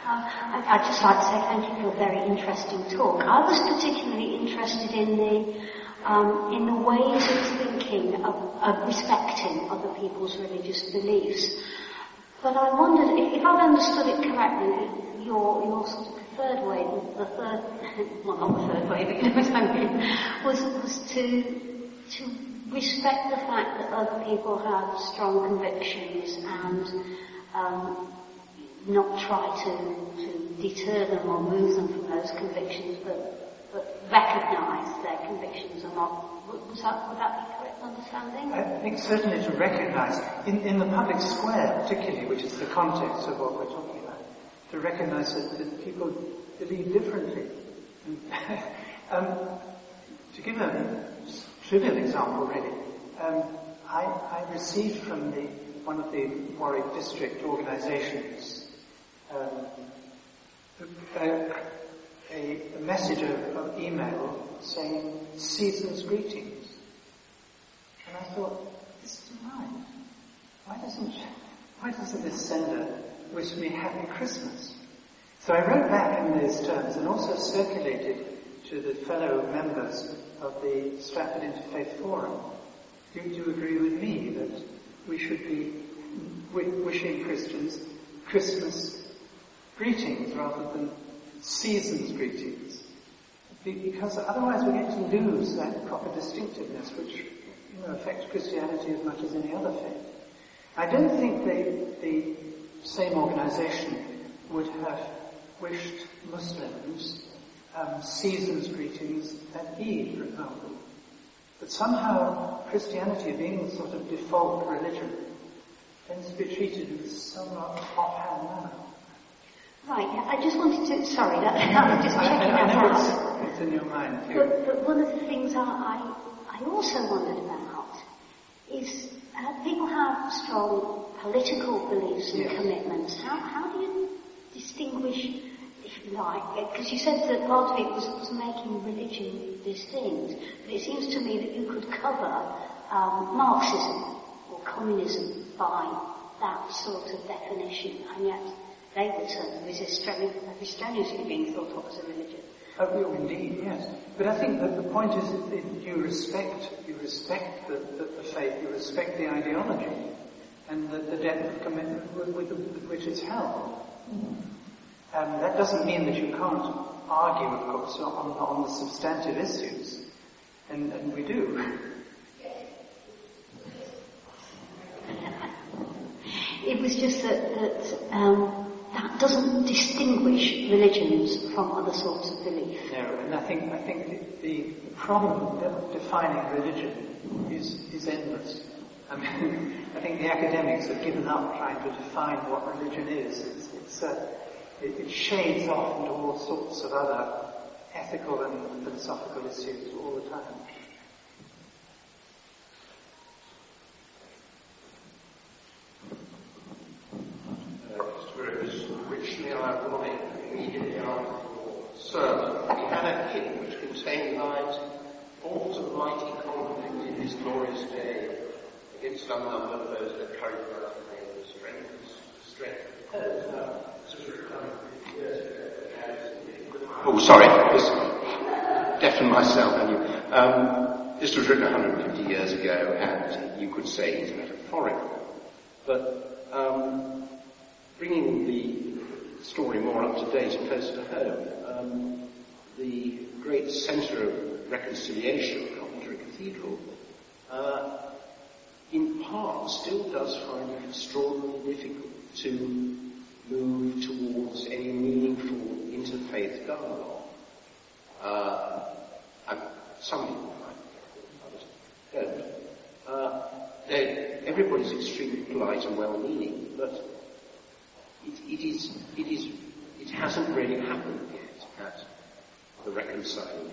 I'd just like to say thank you for a very interesting talk. I was particularly interested in the ways of thinking of respecting other people's religious beliefs. But I wondered, if I'd understood it correctly, your sort of preferred way, the third, well not the third way, but you know what I mean, was to respect the fact that other people have strong convictions and not try to deter them or move them from those convictions, but recognise their convictions are not. Would that be correct understanding? I think certainly to recognise, in the public square particularly, which is the context of what we're talking about, to recognise that people believe differently. To give a trivial example, really, I received from one of the Warwick district organisations a message of email saying season's greetings. And I thought, this is right. Why doesn't this sender wish me happy Christmas? So I wrote back in those terms and also circulated to the fellow members of the Stratford Interfaith Forum. Do you agree with me that we should be wishing Christians Christmas greetings rather than season's greetings? Because otherwise we're going to lose that proper distinctiveness which affects Christianity as much as any other faith. I don't think the same organisation would have wished Muslims season's greetings at Eid, for example. But somehow Christianity, being the sort of default religion, tends to be treated in a somewhat offhand manner. Right, I just wanted to, sorry, I'm just checking that out. It's in your mind too. But one of the things I also wondered about is people have strong political beliefs and commitments. How do you distinguish, if you like, because you said that part of it was making religion distinct, but it seems to me that you could cover Marxism or communism by that sort of definition, and yet they would certainly resist very strenuously being thought of as a religion. Oh, indeed, yes. But I think that the point is that you respect the faith, you respect the ideology, and the depth of commitment with which it's held. That doesn't mean that you can't argue, of course, on the substantive issues, and we do. It was just that doesn't distinguish religions from other sorts of belief. No, and I think the problem of defining religion is endless. I mean, I think the academics have given up trying to define what religion is. It shades off into all sorts of other ethical and philosophical issues all the time. Richly ironic, immediately after your sermon, he had a hymn which contained lines, "Balls of mighty conflict in this glorious day, against unnumbered foes that carry blood and strength. Oh, sorry, this deafened myself, and you. This was written 150 years ago, and you could say it's metaphorical. But bringing the story more up to date and closer to home, the great centre of reconciliation, Coventry Cathedral, in part still does find it extraordinarily difficult to move towards any meaningful interfaith dialogue. Some people might, others don't. Everybody's extremely polite and well-meaning, but it hasn't really happened yet at the reconciling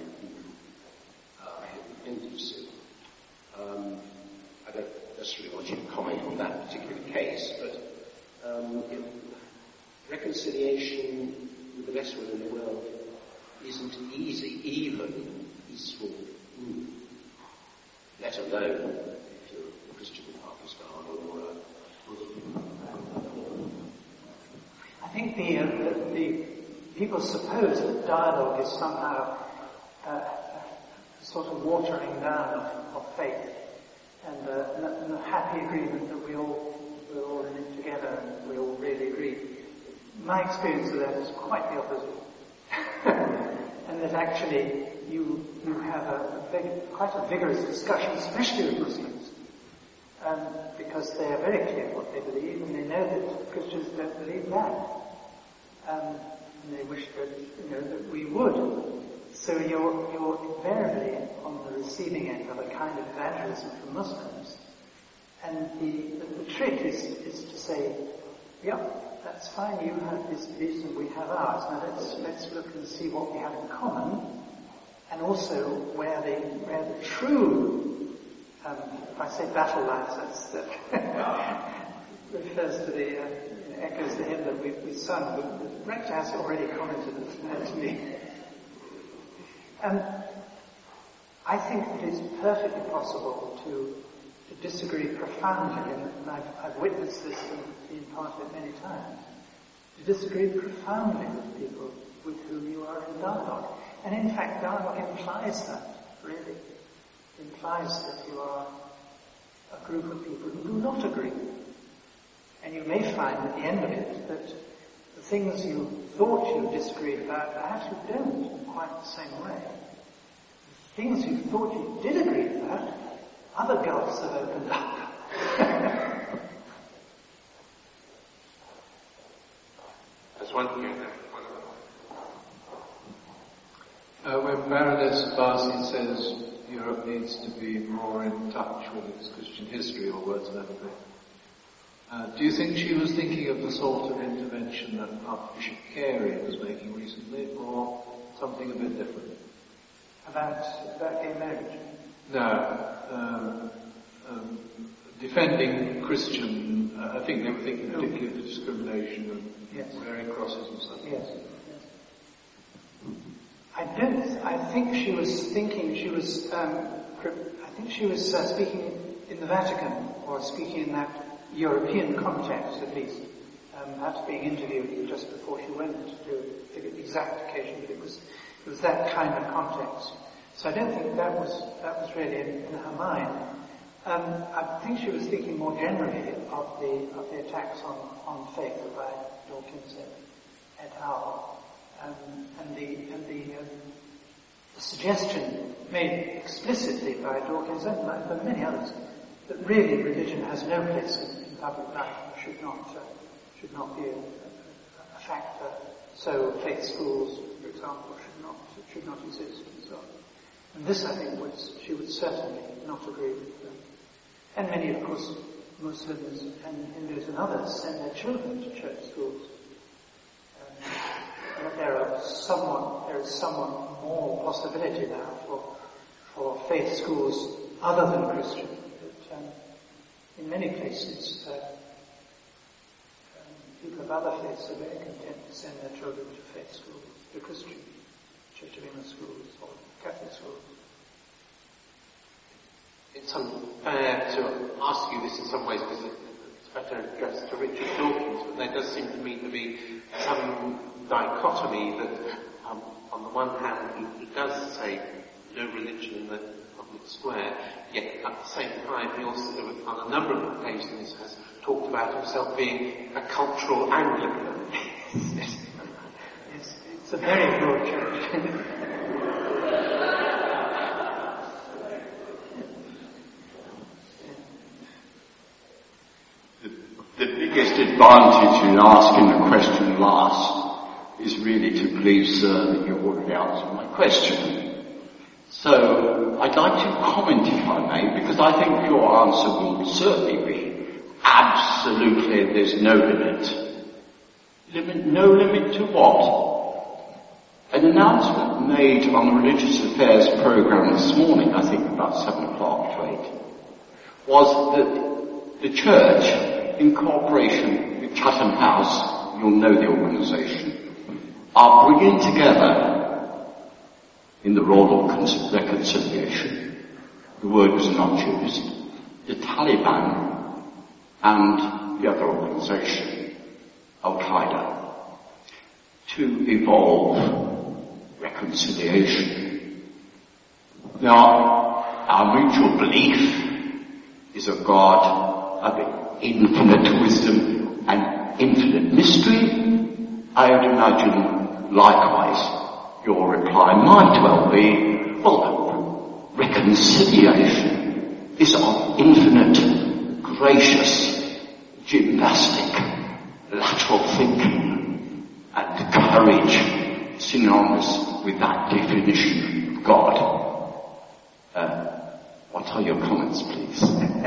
intimacy. I don't necessarily want you to comment on that particular case, but reconciliation with the best will in the world isn't easy, even in peaceful mood, let alone if you're a Christian in Pakistan or I think think the people suppose that dialogue is somehow a sort of watering down of faith and a happy agreement that we're all in it together and we all really agree. My experience of that is quite the opposite. And that actually you have quite a vigorous discussion, especially with Muslims, because they are very clear what they believe, and they know that Christians don't believe that, and they wish that that we would. So you're invariably on the receiving end of a kind of evangelism for Muslims, and the trick is to say, that's fine, you have this beliefs and we have ours. Now let's look and see what we have in common, and also where the true, if I say battle lines, that refers to the echoes the hymn that we've sung. But the rector has already commented on that to me. I think that it's perfectly possible to disagree profoundly, and I've witnessed this and been part of it many times, to disagree profoundly with people with whom you are in dialogue. And in fact, dialogue implies that, really. It implies that you are a group of people who do not agree. And you may find at the end of it that the things you thought you disagreed about, perhaps you don't in quite the same way. The things you thought you did agree about, other gulfs have opened up. There's one here. When Baroness Barsi says Europe needs to be more in touch with its Christian history, or words of that effect, do you think she was thinking of the sort of intervention that Archbishop Carey was making recently, or something a bit different? About gay marriage? No. Defending Christian, I think they were thinking particularly of the discrimination and wearing crosses and stuff. Yes. I think she was speaking in the Vatican, or speaking in that European context at least, perhaps being interviewed just before she went to the exact occasion, but it was that kind of context. So I don't think that was really in her mind. I think she was thinking more generally of the attacks on faith by Dawkins et al. And the suggestion made explicitly by Dawkins and by many others that really religion has no place in public life and should not be a factor. So faith schools, for example, should not exist and so on. And this, I think, she would certainly not agree with them. And many, of course, Muslims and Hindus and others send their children to church schools. There is somewhat more possibility now for faith schools other than Christian. But in many places, people of other faiths are very content to send their children to faith schools, to Christian Church of England schools or Catholic schools. It's unfair to ask you this in some ways because it's better addressed to Richard Dawkins, but there does seem to me to be some dichotomy that on the one hand he does say no religion in the public square, yet at the same time he also on a number of occasions has talked about himself being a cultural Anglican. It's a very broad church. The biggest advantage in asking the question last is really to believe, sir, that you already answered my question. So, I'd like to comment, if I may, because I think your answer will certainly be absolutely there's no limit. No limit to what? An announcement made on the Religious Affairs programme this morning, I think about 7 o'clock to 8, was that the Church, in cooperation with Chatham House, you'll know the organisation, are bringing together, in the role of reconciliation, the word was not used, the Taliban and the other organisation, Al-Qaeda. to evolve reconciliation. Now, our mutual belief is a God of infinite wisdom and infinite mystery. I would imagine, likewise, your reply might well be, well, reconciliation is of infinite, gracious, gymnastic, lateral thinking, and courage, synonymous with that definition of God. What are your comments, please?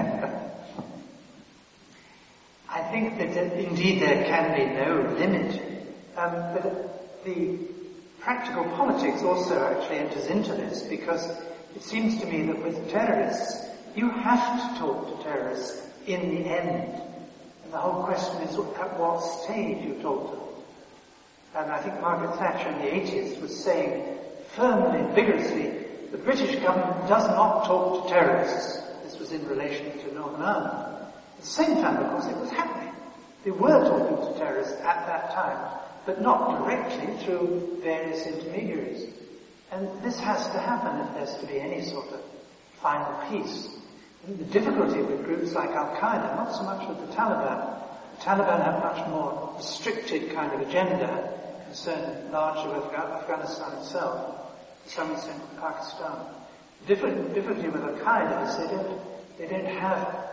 I think that indeed there can be no limit. But the practical politics also actually enters into this, because it seems to me that with terrorists, you have to talk to terrorists in the end. And the whole question is at what stage you talk to them. And I think Margaret Thatcher in the 80s was saying firmly and vigorously, the British government does not talk to terrorists. This was in relation to Northern Ireland. At the same time, of course, it was happening. They were talking to terrorists at that time, but not directly, through various intermediaries. And this has to happen if there's to be any sort of final peace. And the difficulty with groups like Al-Qaeda, not so much with the Taliban. The Taliban have much more restricted kind of agenda concerning largely with Afghanistan itself, to some extent with Pakistan. The difficulty with Al-Qaeda is they don't have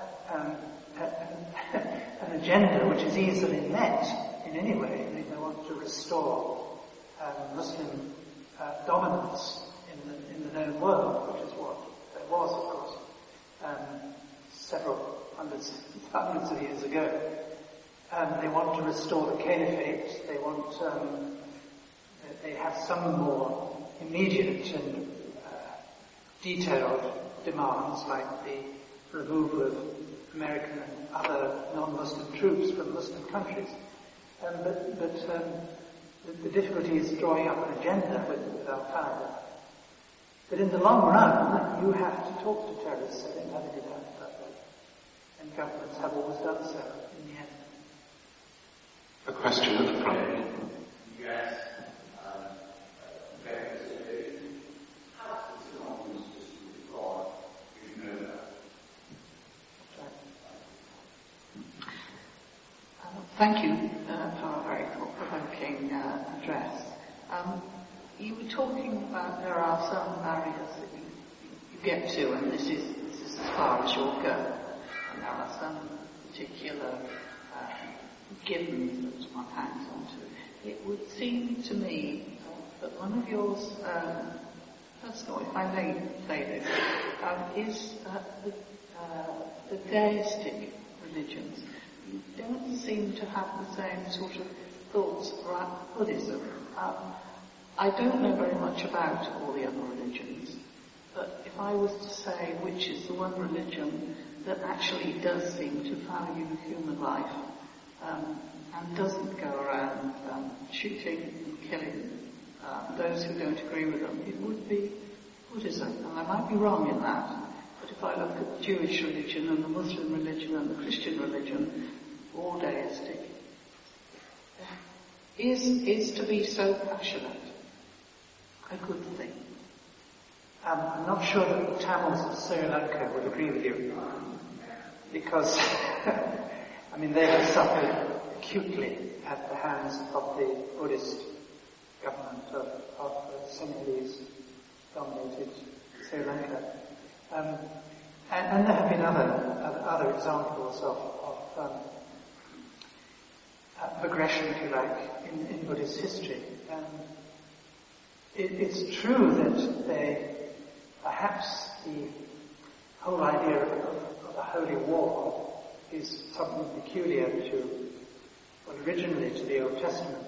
an agenda which is easily met in any way. I mean, they want to restore Muslim dominance in the known world, which is what there was, of course, several hundreds of years ago. They want to restore the caliphate. They want they have some more immediate and detailed demands, like the removal of American and other non-Muslim troops from Muslim countries. But the difficulty is drawing up an agenda with Al-Qaeda. But in the long run, you have to talk to terrorists. I don't have any doubt about that. And governments have always done so in the end. A question at the front. Yes. How does the synonymous system of God you know that? Thank you for a very thought-provoking address. You were talking about there are some barriers that you get to, and this is as far as you'll go. And there are some particular givens that one hangs on to. It would seem to me that one of yours, personal, if I may say this, is the deistic religions. You don't seem to have the same sort of thoughts about Buddhism. I don't know very much about all the other religions, but if I was to say which is the one religion that actually does seem to value human life and doesn't go around shooting and killing those who don't agree with them, it would be Buddhism. And I might be wrong in that, but if I look at the Jewish religion and the Muslim religion and the Christian religion, all deistic, is to be so passionate a good thing? I'm not sure that the Tamils of Sri Lanka would agree with you, because I mean, they have suffered acutely at the hands of the Buddhist government of Sinhalese-dominated Sri Lanka. And there have been other examples of aggression, if you like, in Buddhist history. It's true that perhaps the whole idea of a holy war is something peculiar to, well, originally to the Old Testament,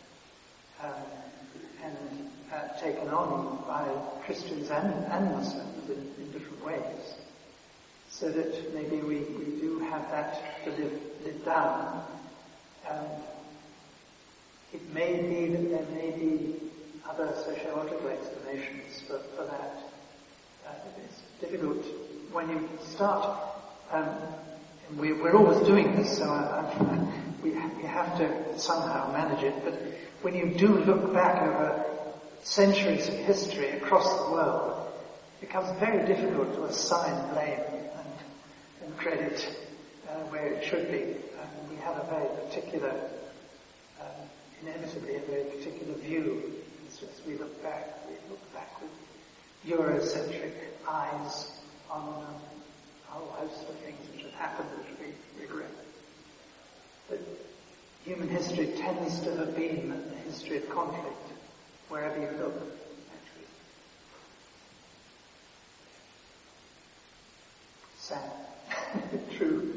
and taken on by Christians and Muslims in different ways. So that maybe we do have that to live down. It may be that there may be other sociological explanations for that. It's difficult when you start, and we're always doing this, so I'm we have to somehow manage it, but when you do look back over centuries of history across the world, it becomes very difficult to assign blame and credit where it should be. We have a very particular, inevitably a very particular view as we look back. We look back with Eurocentric eyes on a whole host of things which have happened which we regret. But human history tends to have been a history of conflict, wherever you look, actually. Sad. True.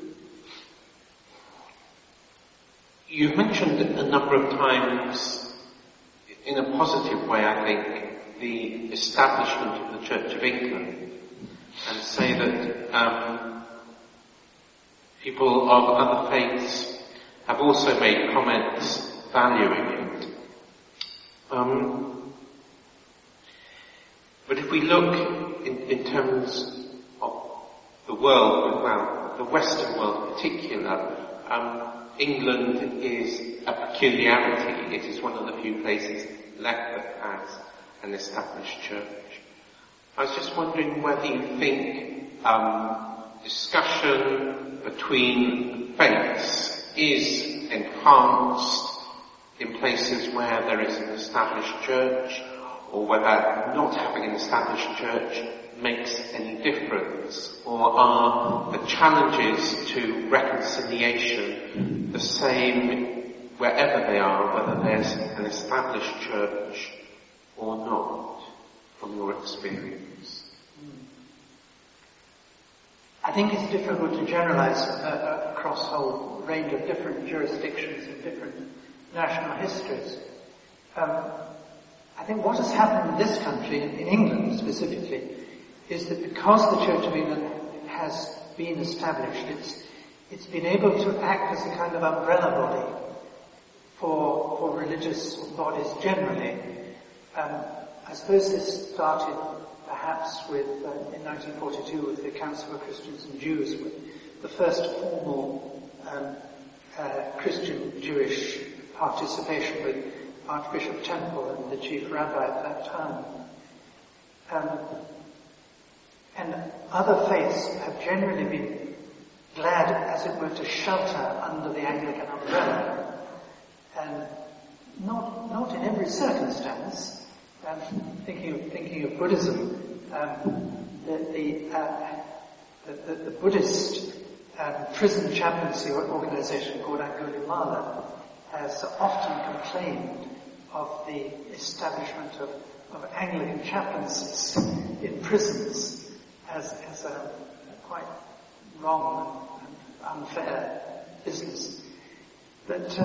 You've mentioned a number of times, in a positive way, I think, the establishment of the Church of England, and say that people of other faiths have also made comments valuing it. But if we look in terms of the world, well, the Western world in particular, England is a peculiarity. It is one of the few places left that has an established church. I was just wondering whether you think discussion between faiths is enhanced in places where there is an established church, or whether not having an established church makes any difference, or are the challenges to reconciliation the same wherever they are, whether there's an established church or not, from your experience? I think it's difficult to generalize across a whole range of different jurisdictions and different national histories. I think what has happened in this country, in England specifically, is that because the Church of England has been established, it's been able to act as a kind of umbrella body for religious bodies generally. I suppose this started perhaps with, in 1942, with the Council for Christians and Jews, with the first formal Christian-Jewish participation with Archbishop Temple and the chief rabbi at that time. And other faiths have generally been glad, as it were, to shelter under the Anglican umbrella. And not in every circumstance. Thinking of Buddhism, the Buddhist prison chaplaincy organization called Angulimala has often complained of the establishment of Anglican chaplaincies in prisons as a quite wrong and unfair business. But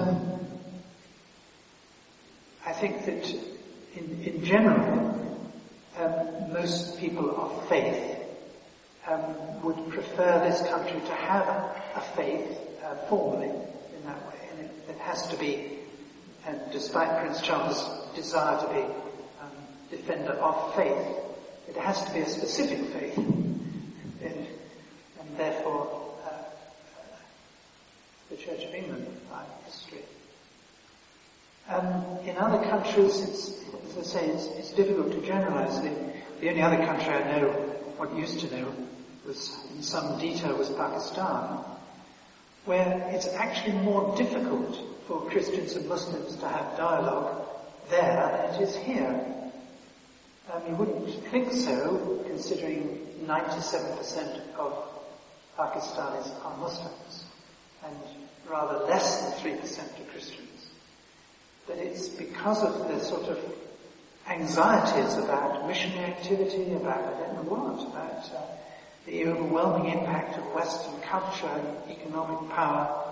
I think that in general, most people of faith would prefer this country to have a faith formally in that way. And it has to be, and despite Prince Charles' desire to be defender of faith, it has to be a specific faith. And therefore, the Church of England by history. In other countries, as I say, it's difficult to generalize. The only other country I know, what used to know, was in some detail, was Pakistan, where it's actually more difficult for Christians and Muslims to have dialogue there than it is here. You wouldn't think so, considering 97% of Pakistanis are Muslims, and rather less than 3% are Christians. But it's because of the sort of anxieties about missionary activity, about I don't know what, about the overwhelming impact of Western culture and economic power.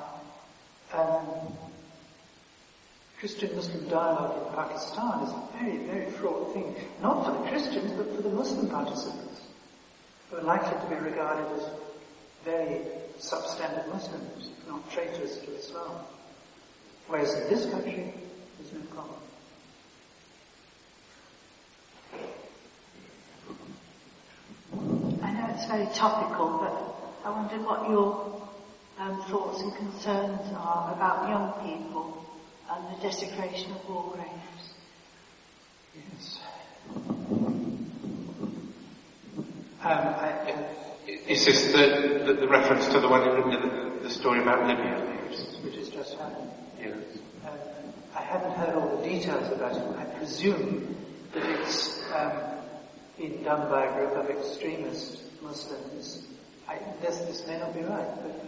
Christian-Muslim dialogue in Pakistan is a very, very fraught thing, not for the Christians, but for the Muslim participants, who are likely to be regarded as very substandard Muslims, if not traitors to Islam. Whereas in this country, there's no problem. I know it's very topical, but I wondered what your thoughts and concerns are about young people and the desecration of war graves. Yes. Is this the reference to the one in the story about Libya? Which has just happened. Yes. I haven't heard all the details about it. I presume that it's been done by a group of extremist Muslims. This may not be right, but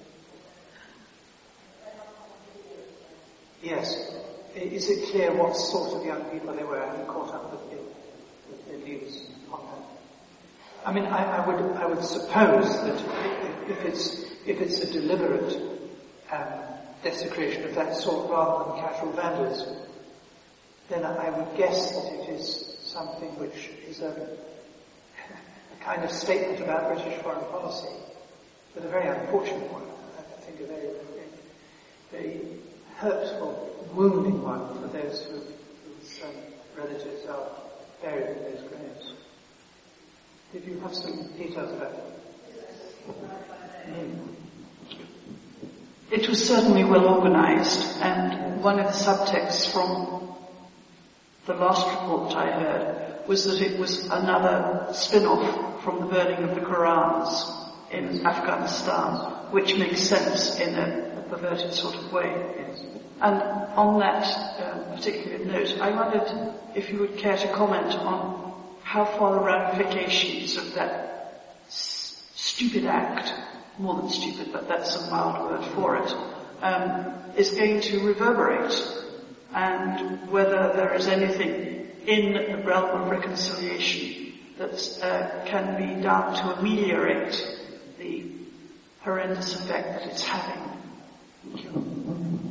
yes. Is it clear what sort of young people they were? I haven't caught up with the news on that. I mean, I would suppose that if it's a deliberate desecration of that sort rather than casual vandalism, then I would guess that it is something which is a kind of statement about British foreign policy, but a very unfortunate one. I think a very, very hurtful, wounding one for those whose relatives are buried in those graves. Did you have some details about it? It was certainly well organised, and one of the subtexts from the last report I heard was that it was another spin-off from the burning of the Qurans in Afghanistan, which makes sense in a perverted sort of way. And on that particular note, I wondered if you would care to comment on how far the ramifications of that stupid act, more than stupid, but that's a mild word for it, is going to reverberate, and whether there is anything in the realm of reconciliation that can be done to ameliorate the horrendous effect that it's having. Thank you.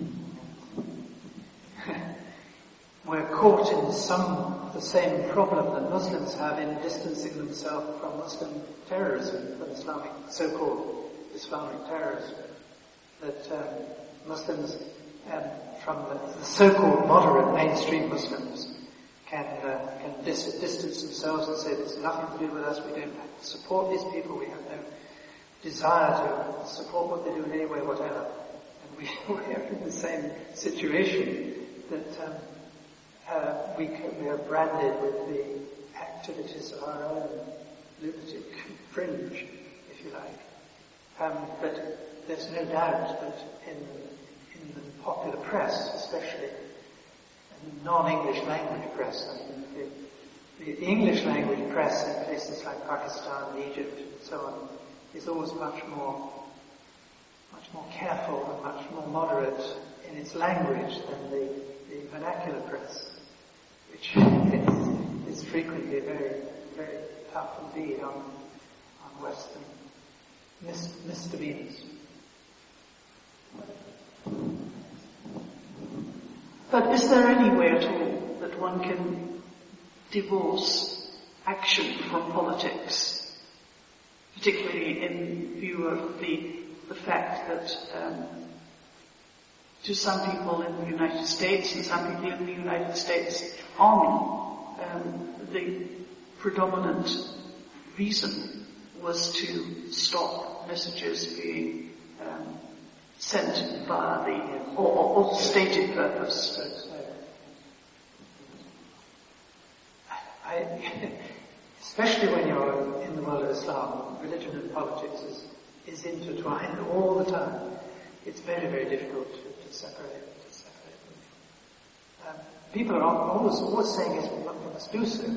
We're caught in some of the same problem that Muslims have in distancing themselves from Muslim terrorism, from Islamic, so-called Islamic terrorism. That Muslims, from the so-called moderate mainstream Muslims, can distance themselves and say there's nothing to do with us, we don't support these people, we have no desire to support what they do in any way, whatever. And we are in the same situation that we are branded with the activities of our own lunatic fringe, if you like. But there's no doubt that in the popular press, especially non-English language press, I mean, the English language press in places like Pakistan and Egypt and so on is always much more careful and much more moderate in its language than the vernacular press, which is frequently very, very tough indeed on Western misdemeanors. But is there any way at all that one can divorce action from politics, particularly in view of the fact that to some people in the United States and some people in the United States Army, the predominant reason was to stop messages being sent via the or stated purpose. Especially when you're in the world of Islam, religion and politics is intertwined all the time. It's very, very difficult to separate them. People are always saying, yes, we must do so.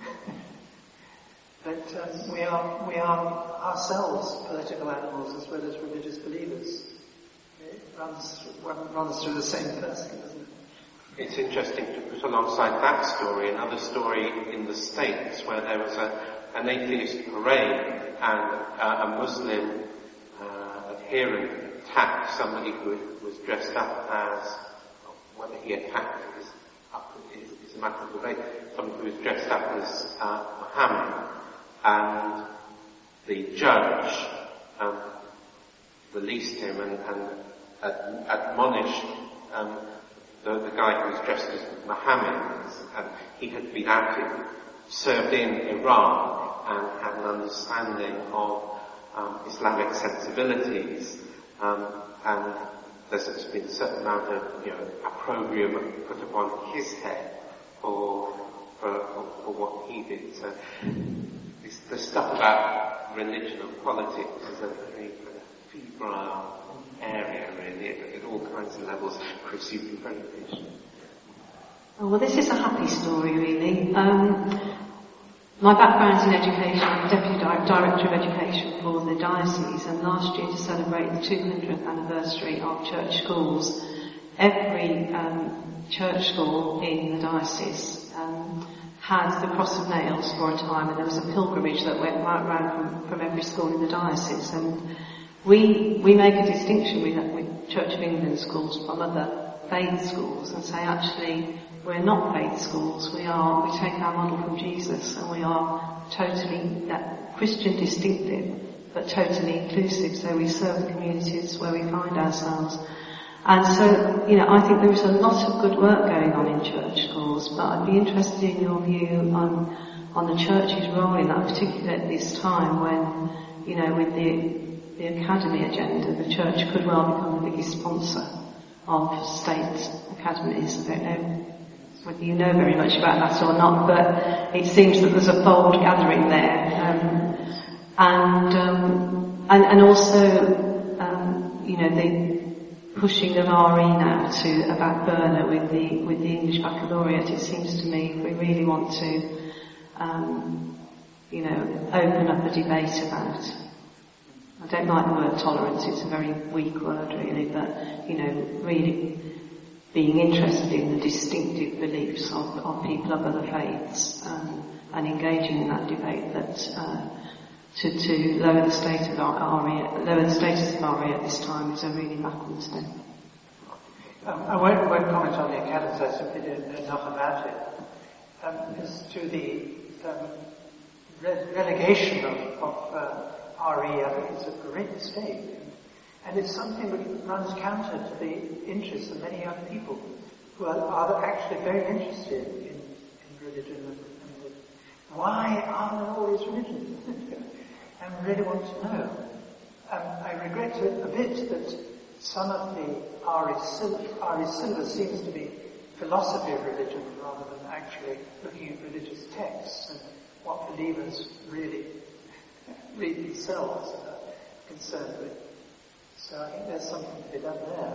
But we are ourselves political animals as well as religious believers. It runs through the same person, doesn't it? It's interesting to put alongside that story another story in the States where there was an atheist parade and a Muslim adherent attacked somebody who was dressed up as, whether he attacked is a matter of debate, somebody who was dressed up as Muhammad, and the judge released him and admonished the guy who was dressed as Muhammad, and he had been served in Iran and had an understanding of Islamic sensibilities, and there's been a certain amount of, opprobrium put upon his head for what he did. So the stuff about religion and politics is a very kind of febrile area, really, at all kinds of levels. Chris, you've been very patient. Oh, well, this is a happy story, really. My background's in education. I'm Deputy Director of Education for the diocese, and last year, to celebrate the 200th anniversary of church schools, every church school in the diocese had the Cross of Nails for a time, and there was a pilgrimage that went right round from every school in the diocese. And we make a distinction with Church of England schools from other faith schools and say, actually, we're not faith schools. We take our model from Jesus, and we are totally Christian distinctive, but totally inclusive. So we serve the communities where we find ourselves. And so, I think there is a lot of good work going on in church schools, but I'd be interested in your view on the church's role in that, particularly at this time when, with the academy agenda, the church could well become the biggest sponsor of state academies. I don't know whether you know very much about that or not, but it seems that there's a fold gathering there. And also, the pushing of RE now about Burner with the English Baccalaureate. It seems to me we really want to, open up a debate about. I don't like the word tolerance, it's a very weak word really, but, really being interested in the distinctive beliefs of people of other faiths, and engaging in that debate that, to lower the status of RE at this time is a really backward step. I won't comment on the academies, I simply don't know enough about it. As to the relegation of RE, I think it's a great mistake. And it's something which runs counter to the interests of many young people who are actually very interested in religion and why are there all these religions? And really want to know. I regret a bit that some of the RE syllabus seems to be philosophy of religion rather than actually looking at religious texts and what believers really read themselves and are concerned with. So I think there's something to be done there.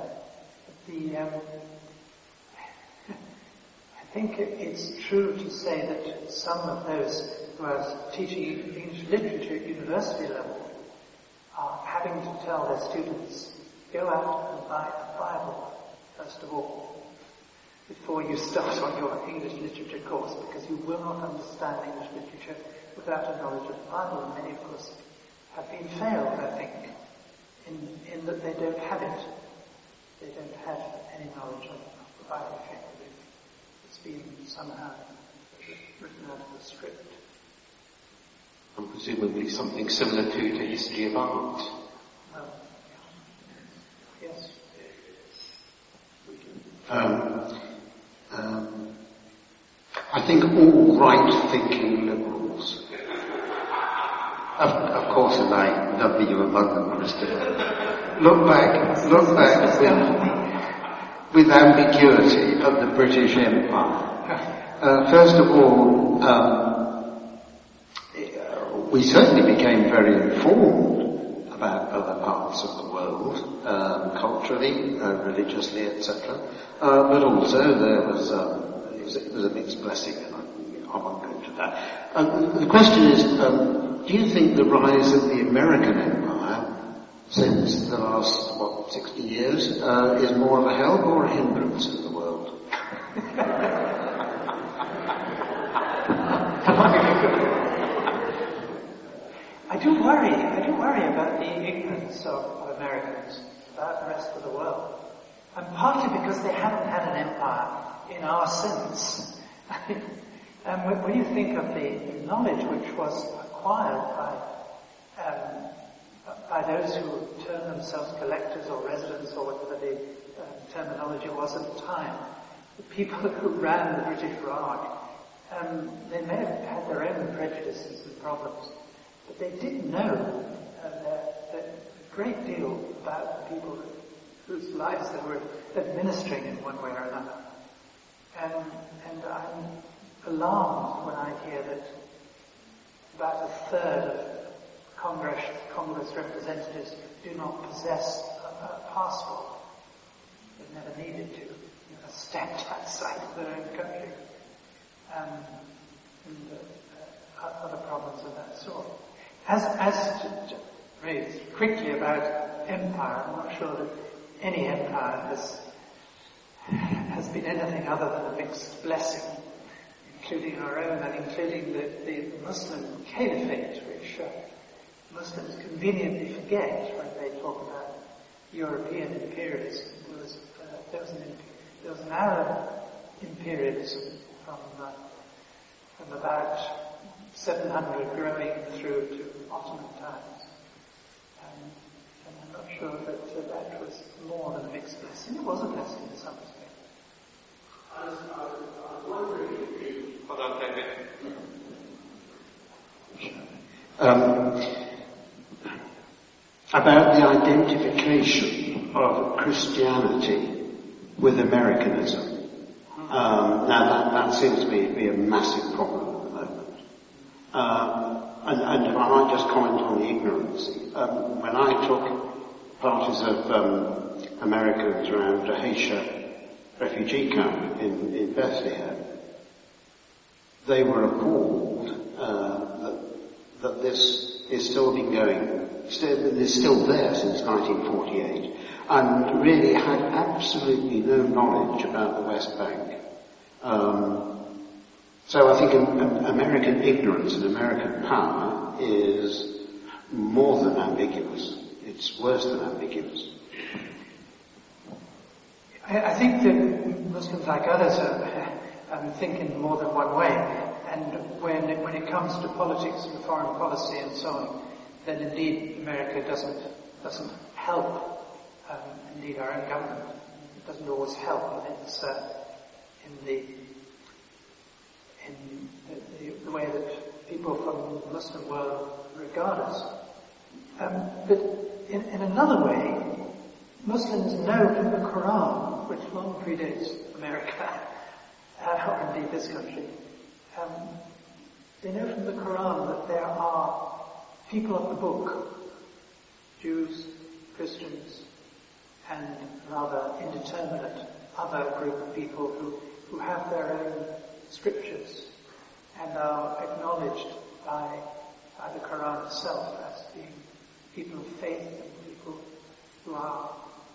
I think it's true to say that some of those who are teaching English literature at university level are having to tell their students, go out and buy a Bible, first of all, before you start on your English literature course, because you will not understand English literature without a knowledge of the Bible. And many, of course, have been failed, I think, in that they don't have it. They don't have any knowledge of the Bible effectively. It's been somehow written out of the script. And presumably something similar to history of art. Well, yes. I think all right-thinking liberals, of course, and I number you among them, Christopher, look back with ambiguity at the British Empire. First of all, we certainly became very informed about other parts of the world, culturally, religiously, etc. But also there was it was a mixed blessing, and I won't go into that. The question is, do you think the rise of the American Empire since the last 60 years is more of a help or a hindrance in the world? I do worry about the ignorance of Americans about the rest of the world. And partly because they haven't had an empire in our sense. When you think of the knowledge which was acquired by those who termed themselves collectors or residents or whatever the terminology was at the time, the people who ran the British Raj, they may have had their own prejudices and problems, but they did know that great deal about the people whose lives they were administering in one way or another. And I'm alarmed when I hear that about a third of Congress representatives do not possess a passport. They've never needed to. They're stamped outside of their own country. And other problems of that sort. As to raise quickly about empire, I'm not sure that any empire has been anything other than a mixed blessing, including our own and including the Muslim caliphate, which Muslims conveniently forget when they talk about European imperialism. There was an Arab imperialism from about 700 growing through to Ottoman times. And I'm not sure that that was more than a mixed blessing. It was a blessing in some respect. I was wondering if you... Hold on, David. About the identification of Christianity with Americanism. Now that seems to be a massive problem at the moment. And if I might just comment on the ignorance. When I took parties of Americans around Haisha refugee camp in Bethlehem, they were appalled that this is still been going, is still there since 1948, and really had absolutely no knowledge about the West Bank. So I think American ignorance and American power is more than ambiguous. It's worse than ambiguous. I think that Muslims, like others, think in more than one way. And when it comes to politics and foreign policy and so on, then indeed America doesn't help. Indeed, our own government doesn't always help, and it's in the way that people from the Muslim world regard us. But in another way, Muslims know from the Quran, which long predates America, or indeed this country, they know from the Quran that there are people of the book, Jews, Christians, and rather indeterminate other group of people who have their own scriptures and are acknowledged by the Quran itself as being people of faith and people who are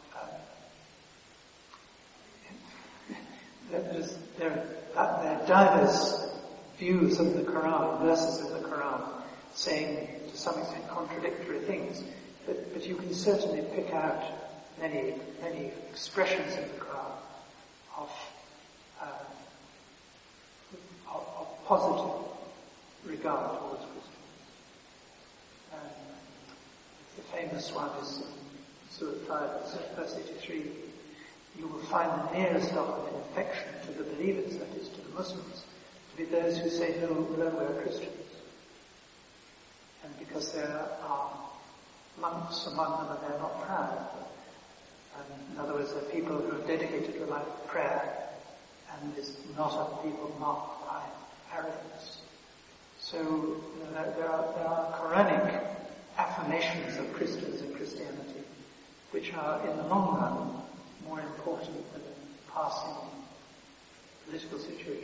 there are diverse views of the Quran, verses of the Quran, saying to some extent contradictory things, but you can certainly pick out many expressions in the Quran of positive regard towards Christians. The famous one is Surah 5, verse 83. You will find the nearest of them in affection to the believers, that is, to the Muslims, to be those who say, no, we are Christians. And because there are monks among them and they're not proud. In other words, there are people who have dedicated a life of prayer, and is not a people marked by arrogance. So there are Quranic affirmations of Christians and Christianity, which are in the long run more important than passing political situations.